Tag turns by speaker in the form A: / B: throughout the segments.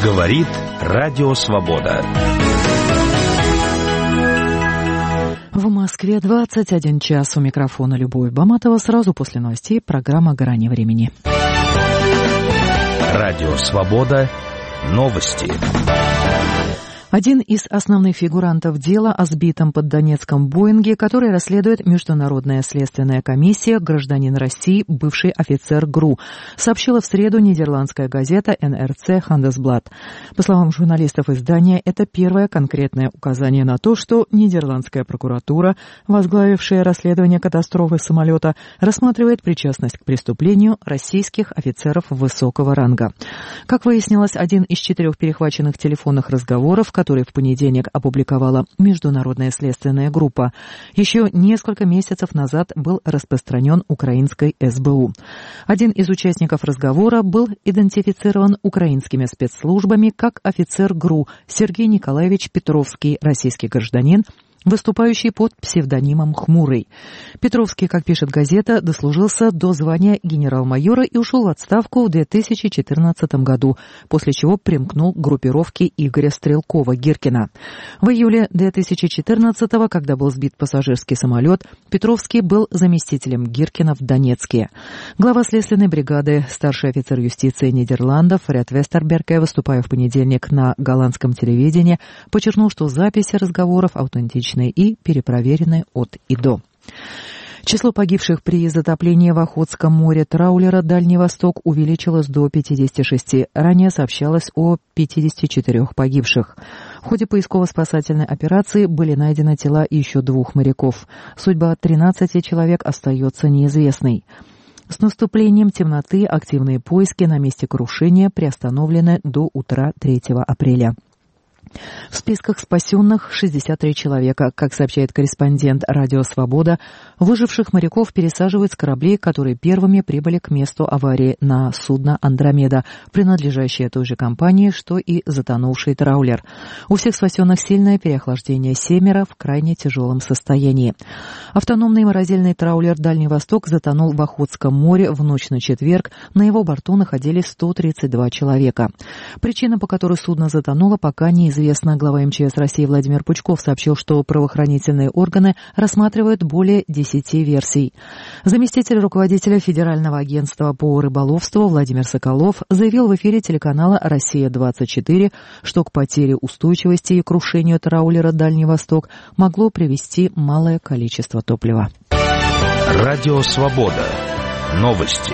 A: Говорит Радио Свобода.
B: В Москве 21 час. У микрофона Любовь Баматова. Сразу после новостей программа «Грани времени».
A: Радио Свобода. Новости.
B: Один из основных фигурантов дела о сбитом под Донецком Боинге, который расследует Международная следственная комиссия, гражданин России, бывший офицер ГРУ, сообщила в среду нидерландская газета НРЦ Handelsblad. По словам журналистов издания, это первое конкретное указание на то, что нидерландская прокуратура, возглавившая расследование катастрофы самолета, рассматривает причастность к преступлению российских офицеров высокого ранга. Как выяснилось, один из 4 перехваченных телефонных разговоров, который в понедельник опубликовала Международная следственная группа, еще несколько месяцев назад был распространен украинской СБУ. Один из участников разговора был идентифицирован украинскими спецслужбами как офицер ГРУ Сергей Николаевич Петровский, российский гражданин, выступающий под псевдонимом «Хмурый». Петровский, как пишет газета, дослужился до звания генерал-майора и ушел в отставку в 2014 году, после чего примкнул к группировке Игоря Стрелкова-Гиркина. В июле 2014-го, когда был сбит пассажирский самолет, Петровский был заместителем Гиркина в Донецке. Глава следственной бригады, старший офицер юстиции Нидерландов Ред Вестерберге, выступая в понедельник на голландском телевидении, подчеркнул, что записи разговоров аутентичны и перепроверены от и до. Число погибших при затоплении в Охотском море траулера «Дальний Восток» увеличилось до 56. Ранее сообщалось о 54 погибших. В ходе поисково-спасательной операции были найдены тела еще 2 моряков. Судьба 13 человек остается неизвестной. С наступлением темноты активные поиски на месте крушения приостановлены до утра 3 апреля. В списках спасенных 63 человека. Как сообщает корреспондент «Радио Свобода», выживших моряков пересаживают с кораблей, которые первыми прибыли к месту аварии, на судно «Андромеда», принадлежащее той же компании, что и затонувший траулер. У всех спасенных сильное переохлаждение, 7 в крайне тяжелом состоянии. Автономный морозильный траулер «Дальний Восток» затонул в Охотском море в ночь на четверг. На его борту находились 132 человека. Причина, по которой судно затонуло, пока неизвестна. Глава МЧС России Владимир Пучков сообщил, что правоохранительные органы рассматривают более 10 версий. Заместитель руководителя Федерального агентства по рыболовству Владимир Соколов заявил в эфире телеканала «Россия-24», что к потере устойчивости и крушению траулера «Дальний Восток» могло привести малое количество топлива.
A: Радио Свобода. Новости.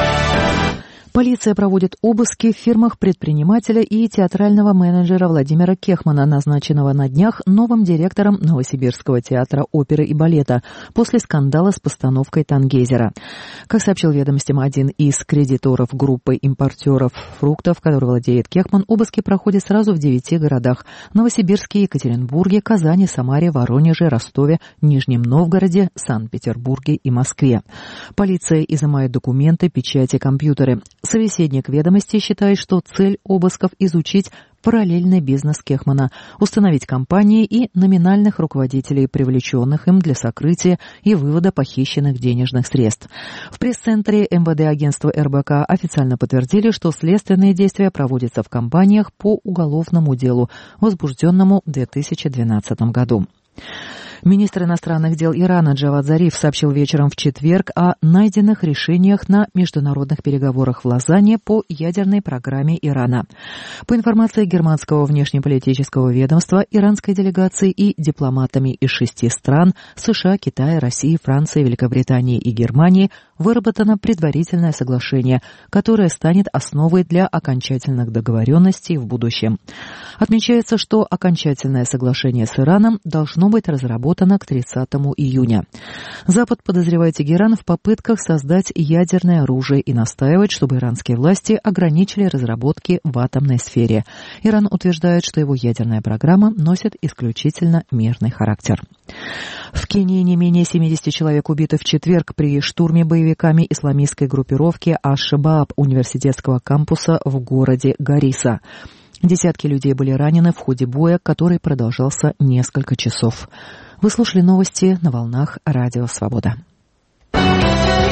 B: Полиция проводит обыски в фирмах предпринимателя и театрального менеджера Владимира Кехмана, назначенного на днях новым директором Новосибирского театра оперы и балета после скандала с постановкой «Тангейзера». Как сообщил «Ведомостям» один из кредиторов группы импортеров фруктов, которой владеет Кехман, обыски проходят сразу в 9 городах – Новосибирске, Екатеринбурге, Казани, Самаре, Воронеже, Ростове, Нижнем Новгороде, Санкт-Петербурге и Москве. Полиция изымает документы, печати, компьютеры. Собеседник «Ведомостей» считает, что цель обысков – изучить параллельный бизнес Кехмана, установить компании и номинальных руководителей, привлеченных им для сокрытия и вывода похищенных денежных средств. В пресс-центре МВД агентства РБК официально подтвердили, что следственные действия проводятся в компаниях по уголовному делу, возбужденному в 2012 году. Министр иностранных дел Ирана Джавад Зариф сообщил вечером в четверг о найденных решениях на международных переговорах в Лозанне по ядерной программе Ирана. По информации германского внешнеполитического ведомства, иранской делегацией и дипломатами из 6 стран – США, Китая, России, Франции, Великобритании и Германии – выработано предварительное соглашение, которое станет основой для окончательных договоренностей в будущем. Отмечается, что окончательное соглашение с Ираном должно быть разработано к 30 июня. Запад подозревает Тегеран в попытках создать ядерное оружие и настаивает, чтобы иранские власти ограничили разработки в атомной сфере. Иран утверждает, что его ядерная программа носит исключительно мирный характер. В Кении не менее 70 человек убиты в четверг при штурме боевиками исламистской группировки Аш-Шабааб университетского кампуса в городе Гариса. Десятки людей были ранены в ходе боя, который продолжался несколько часов. Вы слушали новости на волнах Радио Свобода.